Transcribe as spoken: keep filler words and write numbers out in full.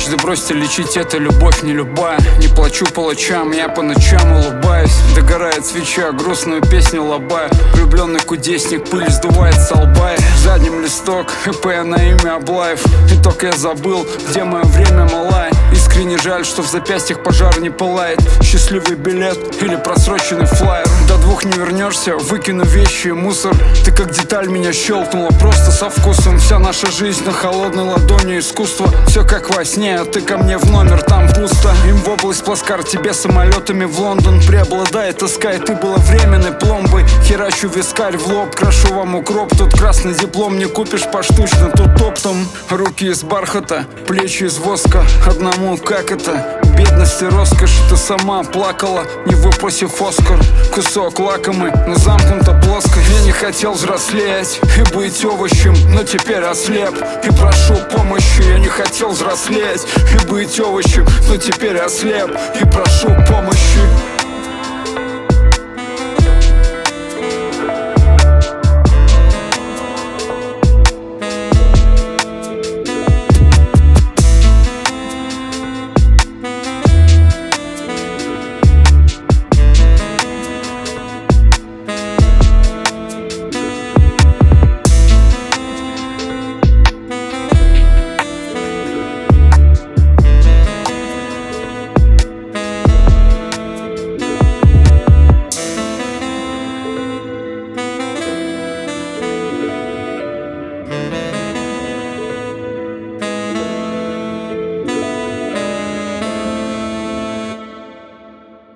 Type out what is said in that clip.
Однажды бросьте лечить, это любовь не любая. Не плачу по ночам, я по ночам улыбаюсь. Догорает свеча, грустную песню лобая. Влюбленный кудесник, пыль сдувает со лба. В заднем листок, ИП на имя Аблаев. И только я забыл, где мое время, малая. Искренне жаль, что в запястьях пожар не пылает. Счастливый билет или просроченный флаер. До двух не вернешься, выкину вещи и мусор. Ты как деталь меня щелкнула, просто со вкусом. Вся наша жизнь на холодной ладони, искусство. Все как во сне, а ты ко мне в номер, там пусто. Им в область плацкар, тебе самолетами в Лондон. Преобладает тоска, и ты была временной пломбой. Херачу вискарь в лоб, крашу вам укроп. Тут красный диплом не купишь поштучно, тут оптом. Руки из бархата, плечи из воска. Одному как это? Бедность и роскошь. Ты сама плакала, не выпросив Оскар. Кусок лакомый, но замкнута плоско. Я не хотел взрослеть и быть овощем, но теперь ослеп и прошу помощи. Я не хотел взрослеть и быть овощем, но теперь ослеп и прошу